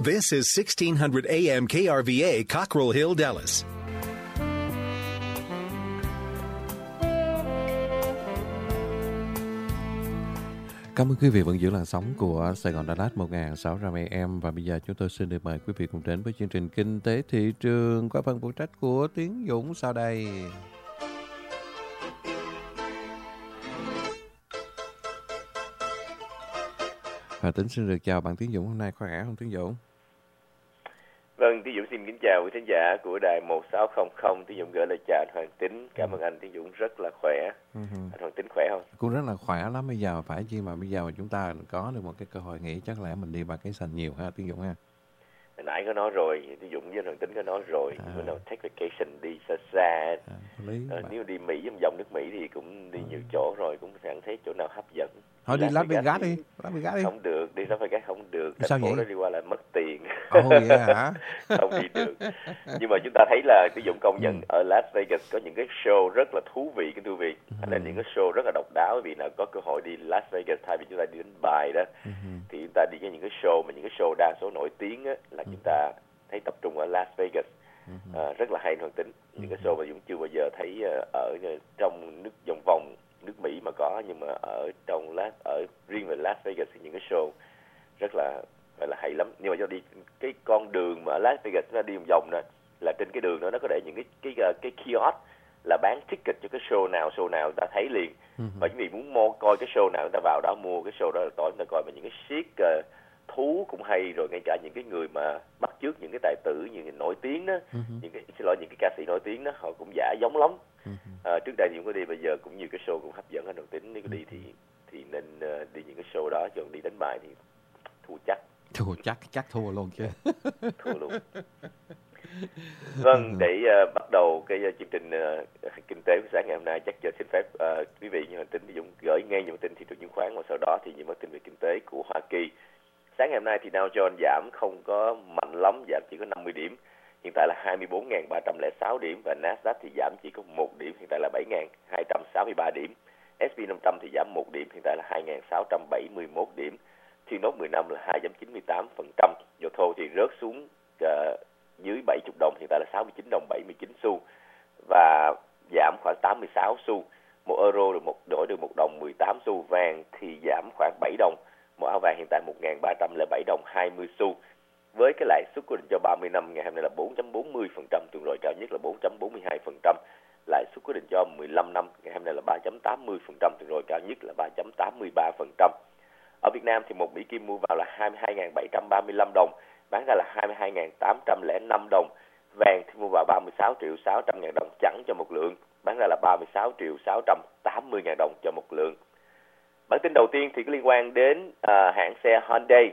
This is 1600 AM KRVA, Cockrell Hill, Dallas. Cảm ơn quý vị vẫn giữ làn sóng của Sài Gòn Đà Lạt 1600 AM và bây giờ chúng tôi xin được mời quý vị cùng đến với chương trình Kinh tế thị trường qua phần phụ trách của Tiến Dũng sau đây. Và Tính xin được chào bạn Tiến Dũng, hôm nay khỏe không Tiến Dũng? Vâng, Tiến Dũng xin kính chào quý khán giả của đài 1600. Tiến Dũng gửi lời chào anh Hoàng Tính. Cảm ơn anh, Tiến Dũng rất là khỏe. Anh Hoàng Tính khỏe không? Cũng rất là khỏe lắm bây giờ, phải chi mà bây giờ chúng ta có được một cái cơ hội nghỉ, chắc lẽ mình đi vào cái sàn nhiều ha Tiến Dũng ha. Hồi nãy có nói rồi, Tiến Dũng với Hoàng Tính có nói rồi, bữa nào take vacation đi xa xa. Nếu đi Mỹ, vòng nước Mỹ thì cũng đi nhiều chỗ rồi, cũng chẳng thấy chỗ nào hấp dẫn. Thôi đi Las Vegas đi. Không được, đi Las Vegas không được. Sao thành phố vậy? đó đi qua là mất tiền. Vậy hả? Không đi được. Nhưng mà chúng ta thấy là Tiến Dũng công nhận ở Las Vegas có những cái show rất là thú vị, cái thú vị. Là những cái show rất là độc đáo vì nào có cơ hội đi Las Vegas thay vì chúng ta đi đến bài đó. Thì chúng ta đi với những cái show mà những cái show đa số nổi tiếng á, là chúng ta thấy tập trung ở Las Vegas. Rất là hay Hoàng Tính. Những cái show mà Dũng chưa bao giờ thấy ở trong vòng nước Mỹ mà có, nhưng mà ở riêng về Las Vegas thì những cái show rất là hay lắm. Nhưng mà do đi cái con đường mà Las Vegas nó đi vòng nè, là trên cái đường đó nó có để những cái kiosk là bán ticket cho cái show nào ta thấy liền. Và quý vị muốn coi cái show nào người ta vào đó mua cái show đó, là tối người ta coi. Mà những cái siết thú cũng hay, rồi ngay cả những cái người mà bắt chước những cái tài tử như nổi tiếng đó, những cái ca sĩ nổi tiếng đó, họ cũng giả giống lắm. Trước đây thì cũng có đi, bây giờ cũng nhiều cái show cũng hấp dẫn hơn. Đồng Tính nếu có đi thì nên đi những cái show đó, chọn đi đánh bài thì chắc thua luôn chứ. Thua luôn. Vâng, để bắt đầu cái chương trình kinh tế của sáng ngày hôm nay, chắc cho xin phép quý vị như Tính Dũng gửi ngay những tin thị trường chứng khoán, và sau đó thì những tin về kinh tế của Hoa Kỳ. Sáng ngày hôm nay thì Dow Jones giảm không có mạnh lắm, giảm chỉ có 50 điểm, hiện tại là 24.306 điểm, và Nasdaq thì giảm chỉ có 1 điểm, hiện tại là 7.263 điểm. S&P 500 thì giảm 1 điểm, hiện tại là 2.671 điểm. Thiên nốt 10 năm là 2.98%. Dầu thô thì rớt xuống dưới 70 đồng, hiện tại là 69 đồng 79 xu và giảm khoảng 86 xu. Một euro đổi được 1 đồng 18 xu. Vàng thì giảm khoảng 7 đồng. Một áo vàng hiện tại 1.307 đồng 20 xu. Với cái lãi suất quyết định cho 30 năm ngày hôm nay là 4.40%, tương đối cao nhất là 4.42%. Lãi suất quyết định cho 15 năm ngày hôm nay là 3.80%, tương đối cao nhất là 3.83%. Ở Việt Nam thì một Mỹ Kim mua vào là 22.735 đồng, bán ra là 22.805 đồng. Vàng thì mua vào 36.600.000 đồng chẵn cho một lượng, bán ra là 36.680.000 đồng cho một lượng. Bản tin đầu tiên thì có liên quan đến hãng xe Hyundai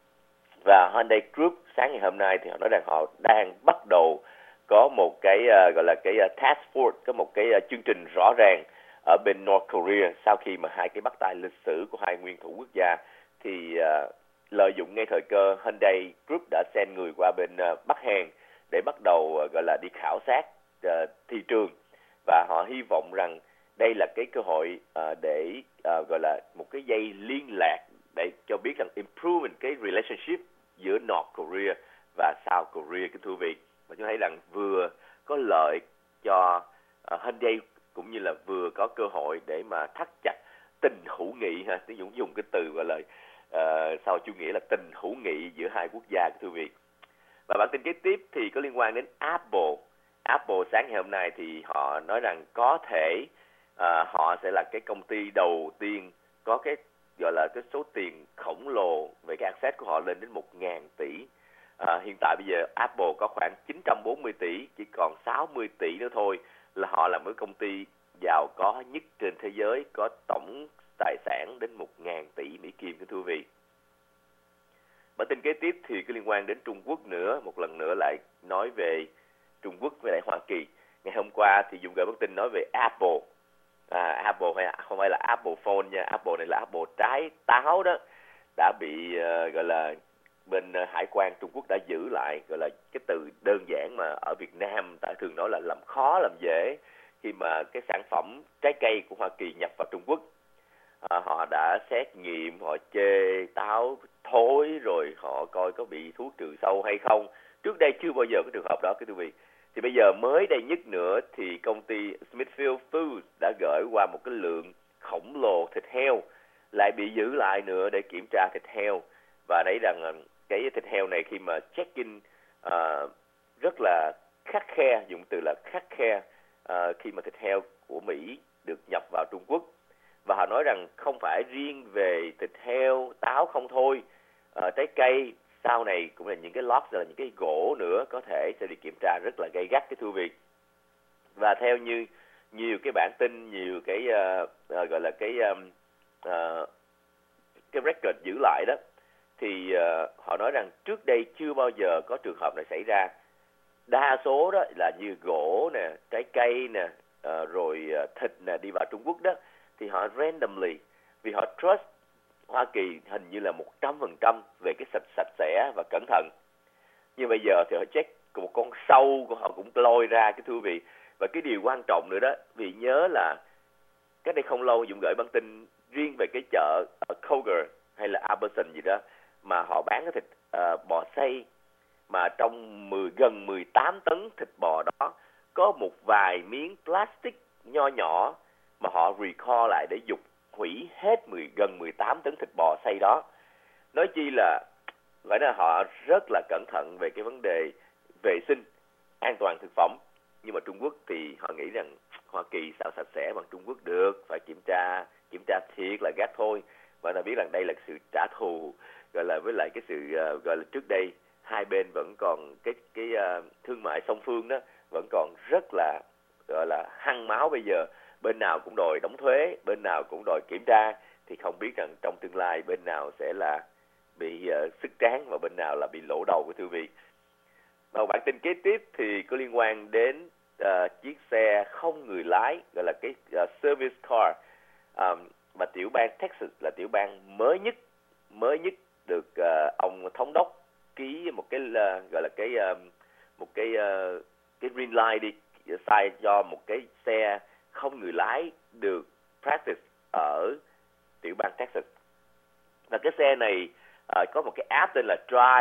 và Hyundai Group. Sáng ngày hôm nay thì họ nói rằng họ đang bắt đầu có một cái gọi là cái task force, có một cái chương trình rõ ràng ở bên North Korea sau khi mà hai cái bắt tay lịch sử của hai nguyên thủ quốc gia. Thì lợi dụng ngay thời cơ, Hyundai Group đã send người qua bên Bắc Hàn để bắt đầu gọi là đi khảo sát thị trường, và họ hy vọng rằng đây là cái cơ hội để gọi là một cái dây liên lạc để cho biết rằng improvement cái relationship giữa North Korea và South Korea, cái thú vị. Và chúng thấy rằng vừa có lợi cho Hyundai cũng như là vừa có cơ hội để mà thắt chặt tình hữu nghị ha. Tôi dùng cái từ gọi là sau chủ nghĩa là tình hữu nghị giữa hai quốc gia, cái thú vị. Và bản tin kế tiếp thì có liên quan đến Apple. Apple sáng ngày hôm nay thì họ nói rằng có thể họ sẽ là cái công ty đầu tiên có cái gọi là cái số tiền khổng lồ về cái asset của họ lên đến 1.000 tỷ. Hiện tại bây giờ Apple có khoảng 940 tỷ, chỉ còn 60 tỷ nữa thôi là họ là một công ty giàu có nhất trên thế giới, có tổng tài sản đến 1.000 tỷ Mỹ Kim, cái thú vị. Bản tin kế tiếp thì có liên quan đến Trung Quốc nữa, một lần nữa lại nói về Trung Quốc với lại Hoa Kỳ. Ngày hôm qua thì dùng gửi bản tin nói về Apple. Apple không phải là Apple Phone nha, Apple này là Apple trái táo đó, đã bị gọi là bên hải quan Trung Quốc đã giữ lại, gọi là cái từ đơn giản mà ở Việt Nam ta thường nói là làm khó làm dễ, khi mà cái sản phẩm trái cây của Hoa Kỳ nhập vào Trung Quốc. Họ đã xét nghiệm, họ chê táo thối, rồi họ coi có bị thuốc trừ sâu hay không. Trước đây chưa bao giờ có trường hợp đó, quý vị. Thì bây giờ mới đây nhất nữa thì công ty Smithfield Foods đã gửi qua một cái lượng khổng lồ thịt heo lại bị giữ lại nữa để kiểm tra thịt heo. Và thấy rằng cái thịt heo này khi mà check-in rất là khắt khe, dùng từ là khắt khe khi mà thịt heo của Mỹ được nhập vào Trung Quốc. Và họ nói rằng không phải riêng về thịt heo, táo không thôi, trái cây sau này cũng là những cái lót, là những cái gỗ nữa có thể sẽ bị kiểm tra rất là gay gắt, cái thưa quý vị. Và theo như nhiều cái bản tin, nhiều cái gọi là cái record giữ lại đó, thì họ nói rằng trước đây chưa bao giờ có trường hợp này xảy ra. Đa số đó là như gỗ nè, trái cây nè, rồi thịt nè đi vào Trung Quốc đó, thì họ randomly, vì họ trust Hoa Kỳ hình như là 100% về cái sạch sẽ và cẩn thận. Nhưng bây giờ thì họ check một con sâu của họ cũng lôi ra, cái thưa quý vị. Và cái điều quan trọng nữa đó, vì nhớ là cách đây không lâu Dũng gửi bản tin riêng về cái chợ ở Kroger hay là Albertson gì đó, mà họ bán cái thịt bò xay, mà trong gần 18 tấn thịt bò đó có một vài miếng plastic nho nhỏ mà họ recall lại để dục hủy hết gần 18 tấn thịt bò xay đó. Nói chi là phải nói họ rất là cẩn thận về cái vấn đề vệ sinh, an toàn thực phẩm. Nhưng mà Trung Quốc thì họ nghĩ rằng Hoa Kỳ sao sạch sẽ bằng Trung Quốc được, phải kiểm tra thiệt là gắt thôi. Và nó biết rằng đây là sự trả thù, gọi là với lại cái sự gọi là trước đây hai bên vẫn còn cái thương mại song phương đó vẫn còn rất là gọi là hăng máu. Bây giờ bên nào cũng đòi đóng thuế, bên nào cũng đòi kiểm tra, thì không biết rằng trong tương lai bên nào sẽ là bị sức tráng và bên nào là bị lỗ đầu, của thưa quý vị. Và bản tin kế tiếp thì có liên quan đến chiếc xe không người lái, gọi là cái service car, mà tiểu bang Texas là tiểu bang mới nhất được ông thống đốc ký một cái gọi là cái green light đi, sai cho một cái xe không người lái được practice ở tiểu bang Texas. Và cái xe này có một cái app tên là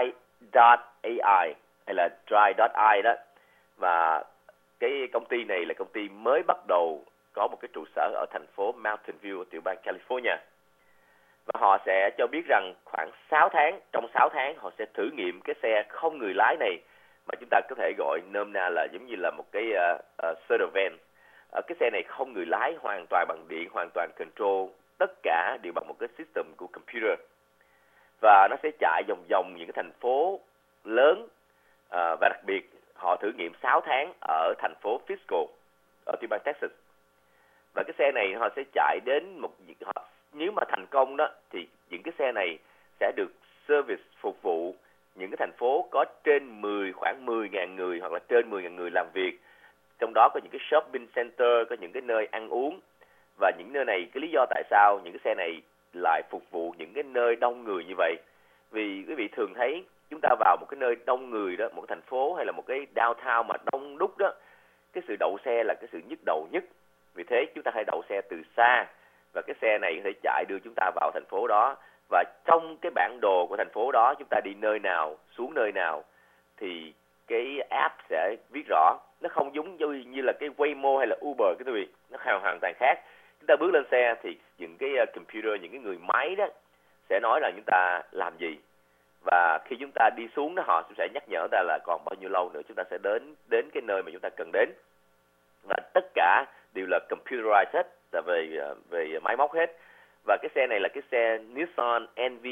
Drive.ai hay là Drive.ai đó. Và cái công ty này là công ty mới bắt đầu có một cái trụ sở ở thành phố Mountain View, tiểu bang California. Và họ sẽ cho biết rằng trong 6 tháng họ sẽ thử nghiệm cái xe không người lái này, mà chúng ta có thể gọi nôm na là giống như là một cái Servan. Cái xe này không người lái, hoàn toàn bằng điện, hoàn toàn control, tất cả đều bằng một cái system của computer. Và nó sẽ chạy vòng những cái thành phố lớn, và đặc biệt họ thử nghiệm 6 tháng ở thành phố Frisco ở tiểu bang Texas. Và cái xe này họ sẽ chạy đến nếu mà thành công đó thì những cái xe này sẽ được service phục vụ những cái thành phố có trên khoảng 10.000 người hoặc là trên 10.000 người làm việc. Trong đó có những cái shopping center, có những cái nơi ăn uống. Và những nơi này, cái lý do tại sao những cái xe này lại phục vụ những cái nơi đông người như vậy? Vì quý vị thường thấy chúng ta vào một cái nơi đông người đó, một cái thành phố hay là một cái downtown mà đông đúc đó, cái sự đậu xe là cái sự nhức đầu nhất. Vì thế chúng ta hãy đậu xe từ xa, và cái xe này có thể chạy đưa chúng ta vào thành phố đó. Và trong cái bản đồ của thành phố đó, chúng ta đi nơi nào, xuống nơi nào, thì cái app sẽ viết rõ. Nó không giống như là cái Waymo hay là Uber, cái quý vị, nó hoàn toàn khác. Chúng ta bước lên xe thì những cái computer, những cái người máy đó sẽ nói là chúng ta làm gì. Và khi chúng ta đi xuống đó, họ sẽ nhắc nhở ta là còn bao nhiêu lâu nữa chúng ta sẽ đến cái nơi mà chúng ta cần đến. Và tất cả đều là computerized hết, là về máy móc hết. Và cái xe này là cái xe Nissan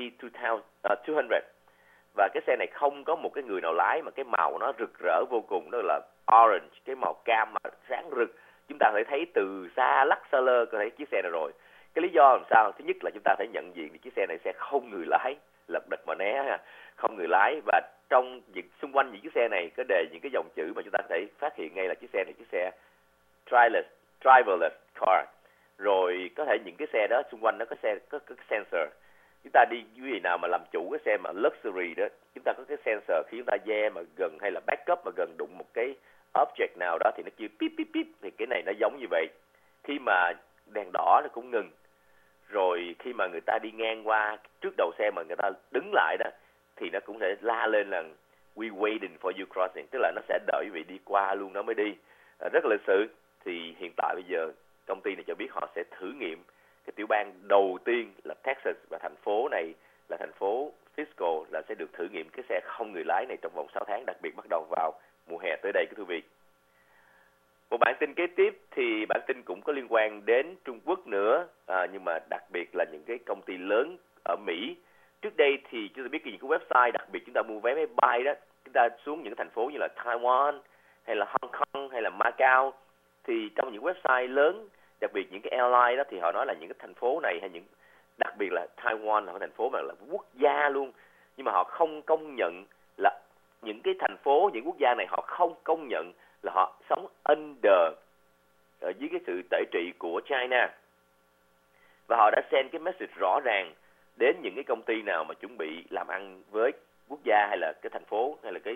NV200. Và cái xe này không có một cái người nào lái, mà cái màu nó rực rỡ vô cùng, đó là orange, cái màu cam mà sáng rực. Chúng ta có thể thấy từ xa lắc xa lơ có thấy chiếc xe này rồi. Cái lý do làm sao? Thứ nhất là chúng ta phải nhận diện chiếc xe này sẽ không người lái, lật đật mà né, không người lái. Và trong xung quanh những chiếc xe này có đề những cái dòng chữ mà chúng ta có thể phát hiện ngay là chiếc xe này chiếc xe driverless car. Rồi có thể những cái xe đó xung quanh nó có cái sensor. Chúng ta đi quý vị nào mà làm chủ cái xe mà luxury đó, chúng ta có cái sensor khi chúng ta mà gần hay là back up mà gần đụng một cái object nào đó thì nó kêu pip pip pip. Thì cái này nó giống như vậy. Khi mà đèn đỏ nó cũng ngừng, rồi khi mà người ta đi ngang qua trước đầu xe mà người ta đứng lại đó thì nó cũng sẽ la lên là we waiting for you crossing, tức là nó sẽ đợi quý vị đi qua luôn nó mới đi. Rất là lịch sự. Thì hiện tại bây giờ công ty này cho biết họ sẽ thử nghiệm cái tiểu bang đầu tiên là Texas, và thành phố này là thành phố Frisco là sẽ được thử nghiệm cái xe không người lái này trong vòng 6 tháng, đặc biệt bắt đầu vào mùa hè tới đây, quý vị. Một bản tin kế tiếp thì bản tin cũng có liên quan đến Trung Quốc nữa, nhưng mà đặc biệt là những cái công ty lớn ở Mỹ. Trước đây thì chúng ta biết những cái website, đặc biệt chúng ta mua vé máy bay đó, chúng ta xuống những thành phố như là Taiwan hay là Hong Kong hay là Macau, thì trong những website lớn, đặc biệt những cái airline đó, thì họ nói là những cái thành phố này hay những đặc biệt là Taiwan là một thành phố mà là quốc gia luôn, nhưng mà họ không công nhận là những cái thành phố, những quốc gia này họ không công nhận là họ sống under ở dưới cái sự tể trị của China. Và họ đã send cái message rõ ràng đến những cái công ty nào mà chuẩn bị làm ăn với quốc gia hay là cái thành phố hay là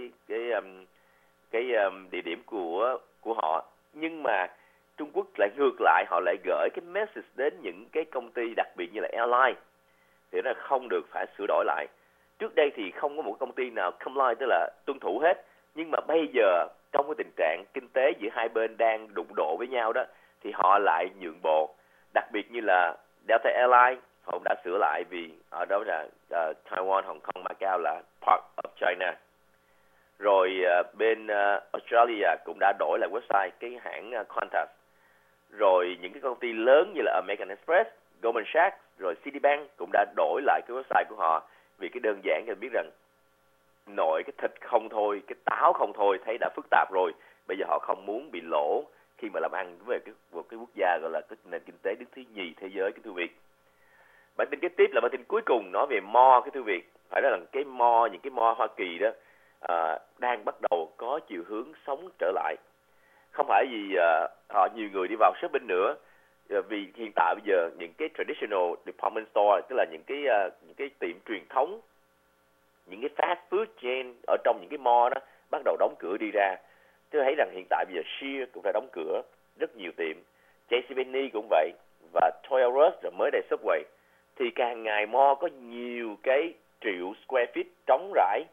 cái địa điểm của họ. Nhưng mà Trung Quốc lại ngược lại, họ lại gửi cái message đến những cái công ty đặc biệt như là airline thì nó không được phải sửa đổi lại. Trước đây thì không có một công ty nào comply, tức là tuân thủ hết. Nhưng mà bây giờ trong cái tình trạng kinh tế giữa hai bên đang đụng độ với nhau đó, thì họ lại nhượng bộ. Đặc biệt như là Delta Airlines, họ đã sửa lại vì ở đó là Taiwan, Hong Kong, Macau là part of China. Rồi bên Australia cũng đã đổi lại website cái hãng Qantas. Rồi những cái công ty lớn như là American Express, Goldman Sachs, rồi Citibank cũng đã đổi lại cái website của họ, vì cái đơn giản cho biết rằng nội cái thịt không thôi, cái táo không thôi, thấy đã phức tạp rồi. Bây giờ họ không muốn bị lỗ khi mà làm ăn với một cái quốc gia gọi là cái nền kinh tế đứng thứ nhì thế giới, cái thưa Việt. Bản tin kế tiếp là bản tin cuối cùng nói về mo, cái thưa Việt. Phải nói là cái mo, những cái mo Hoa Kỳ đó đang bắt đầu có chiều hướng sống trở lại. Không phải vì họ nhiều người đi vào shopping nữa, vì hiện tại bây giờ những cái traditional department store, tức là những cái tiệm truyền thống, những cái fast food chain ở trong những cái mall đó bắt đầu đóng cửa đi ra. Tôi thấy rằng hiện tại bây giờ Sears cũng đã đóng cửa rất nhiều tiệm, JCPenney cũng vậy, và Toys R Us, rồi mới đây Subway. Thì càng ngày mall có nhiều cái triệu square feet trống rãi,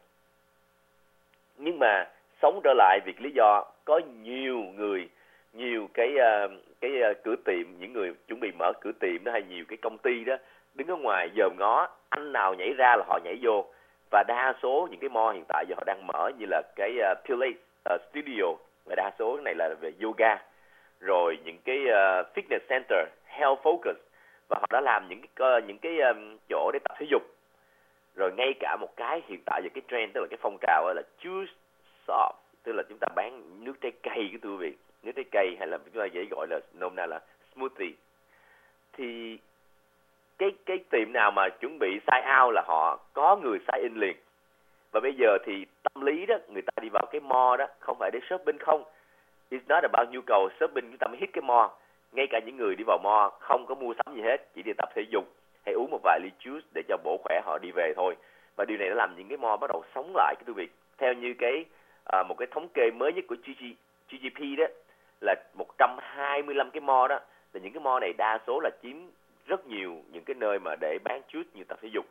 nhưng mà sống trở lại vì lý do có nhiều người, nhiều cái cửa tiệm, những người chuẩn bị mở cửa tiệm đó, hay nhiều cái công ty đó đứng ở ngoài dòm ngó, anh nào nhảy ra là họ nhảy vô. Và đa số những cái mall hiện tại giờ họ đang mở như là cái Pilates Studio, và đa số cái này là về yoga, rồi những cái fitness center, health focus, và họ đã làm những cái chỗ để tập thể dục. Rồi ngay cả một cái hiện tại giờ cái trend, tức là cái phong trào là juice shop, tức là chúng ta bán nước trái cây, cái thưa vị, nước trái cây, hay là chúng ta dễ gọi là nôm na là smoothie. Thì cái tiệm nào mà chuẩn bị sign out là họ có người sign in liền. Và bây giờ thì tâm lý đó, người ta đi vào cái mall đó không phải để shopping không. It's not about nhu cầu shopping chúng ta mới hit cái mall. Ngay cả những người đi vào mall không có mua sắm gì hết, chỉ đi tập thể dục hay uống một vài ly juice để cho bổ khỏe, họ đi về thôi. Và điều này đã làm những cái mall bắt đầu sống lại, cái thưa Việt. Theo như một cái thống kê mới nhất của GGP đó, là 125 cái mall đó, là những cái mall này đa số là chiếm rất nhiều những cái nơi mà để bán juice như tập thể dục.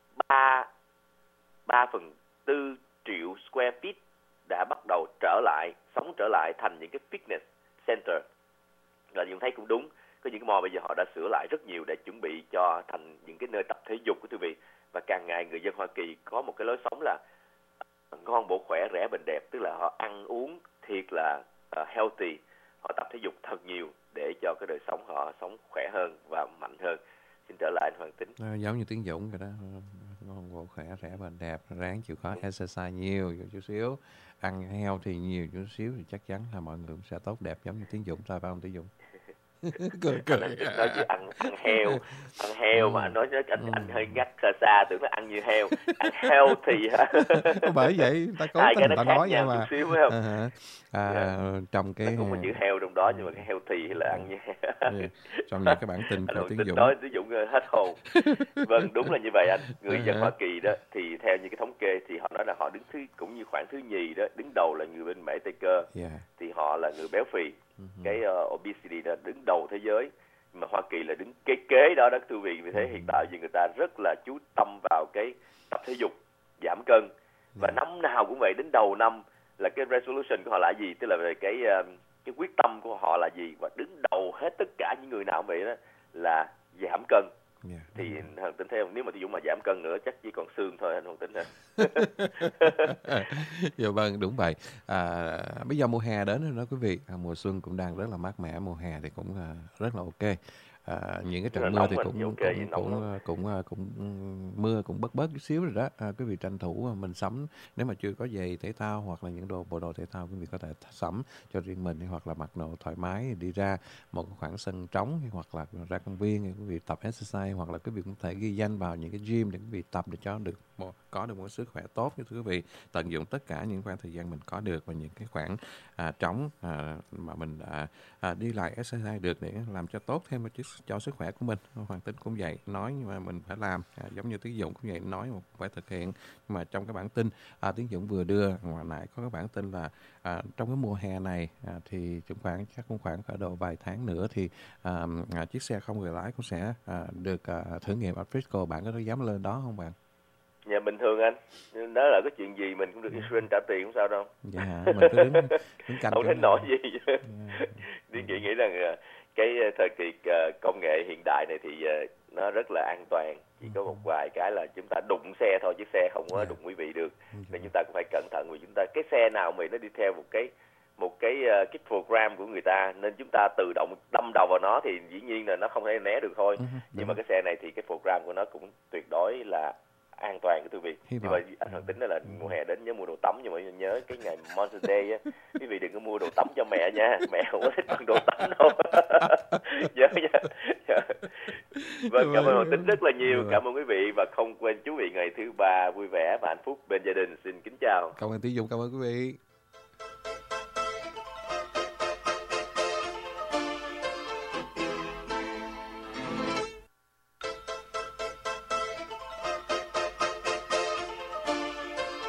3/4 triệu square feet đã bắt đầu sống trở lại thành những cái fitness center. Là chúng thấy cũng đúng, có những cái mall bây giờ họ đã sửa lại rất nhiều để chuẩn bị cho thành những cái nơi tập thể dục của quý vị. Và càng ngày người dân Hoa Kỳ có một cái lối sống là ngon, bổ khỏe, rẻ, bền đẹp, tức là họ ăn uống thiệt là healthy, họ tập thể dục thật nhiều để cho cái đời sống họ sống khỏe hơn và mạnh hơn. Xin trở lại anh Hoàng Tính. Giống như Tiến Dũng rồi đó, ngon, bổ khỏe, rẻ, bền đẹp, ráng chịu khó exercise nhiều chút xíu, ăn heo thì nhiều chút xíu thì chắc chắn là mọi người cũng sẽ tốt đẹp giống như Tiến Dũng thôi, phải không Tiến Dũng? cười. Nói chứ ăn heo mà anh nói anh hơi ngắt xa tưởng là ăn như heo, ăn healthy hả? Bởi vậy ta cố tình ta nói vậy mà. Xíu phải không? Trong cái cũng có chữ heo trong đó, nhưng mà cái healthy là ăn như heo. Trong những cái bản tin của Tiến Dũng nói Tiến Dũng hết hồn. Vâng, đúng là như vậy anh. Người dân Hoa Kỳ đó thì theo như cái thống kê thì họ nói là họ đứng cũng như khoảng thứ nhì đó, đứng đầu là người bên Mễ Tây Cơ, thì họ là người béo phì. Cái obesity đó đứng đầu thế giới, mà Hoa Kỳ là đứng kế đó đó thưa quý vị. Vì thế hiện tại thì người ta rất là chú tâm vào cái tập thể dục, giảm cân, và năm nào cũng vậy, đến đầu năm là cái resolution của họ là gì, tức là về cái quyết tâm của họ là gì, và đứng đầu hết tất cả những người nào vậy đó là giảm cân. Thì Hoàng Tính thấy không, nếu mà Tiến Dũng mà giảm cân nữa chắc chỉ còn xương thôi anh Hoàng Tính ha. Dạ vâng, đúng vậy. Bây giờ mùa hè đến rồi đó quý vị, mùa xuân cũng đang rất là mát mẻ, mùa hè thì cũng rất là ok. Những cái trận mưa thì cũng mưa cũng bớt chút xíu rồi đó. Quý vị tranh thủ mình sắm, nếu mà chưa có giày thể thao hoặc là những bộ đồ thể thao, quý vị có thể sắm cho riêng mình, hoặc là mặc đồ thoải mái đi ra một khoảng sân trống, hoặc là ra công viên quý vị tập exercise, hoặc là quý vị cũng có thể ghi danh vào những cái gym để quý vị tập để có được một sức khỏe tốt. Như quý vị tận dụng tất cả những khoảng thời gian mình có được và những cái khoảng trống mà mình đi lại exercise được để làm cho tốt thêm một chút cho sức khỏe của mình. Hoàng Tính cũng vậy, nói nhưng mà mình phải làm, giống như Tiến Dũng cũng vậy, nói mà phải thực hiện. Nhưng mà trong cái bản tin Tiến Dũng vừa đưa ngoài nãy có cái bản tin là trong cái mùa hè này thì chắc cũng khoảng cỡ độ vài tháng nữa thì chiếc xe không người lái cũng sẽ được thử nghiệm ở Frisco. Bạn có dám lên đó không bạn? Dạ bình thường anh, đó là cái chuyện gì mình cũng được insurance trả tiền không sao đâu. Dạ, mình cứ đứng cạnh không thấy nổi gì. Đi nghĩ rằng cái thời kỳ công nghệ hiện đại này thì nó rất là an toàn, chỉ có một vài cái là chúng ta đụng xe thôi, chứ xe không có đụng quý vị được, nên chúng ta cũng phải cẩn thận, vì chúng ta cái xe nào mà nó đi theo một cái program của người ta, nên chúng ta tự động đâm đầu vào nó thì dĩ nhiên là nó không thể né được thôi. Nhưng mà cái xe này thì cái program của nó cũng tuyệt đối là an toàn của quý vị. Nhưng mà anh Hoàng Tính là mùa hè đến nhớ mua đồ tắm, nhưng mà nhớ cái ngày Mother's Day á, quý vị đừng có mua đồ tắm cho mẹ nha, mẹ không có thích ăn đồ tắm đâu. Nhớ nha. Vâng, cảm ơn Hoàng Tính rất là nhiều, cảm ơn quý vị, và không quên chú vị ngày thứ ba vui vẻ và hạnh phúc bên gia đình. Xin kính chào. Cảm ơn Tiến Dũng, cảm ơn quý vị.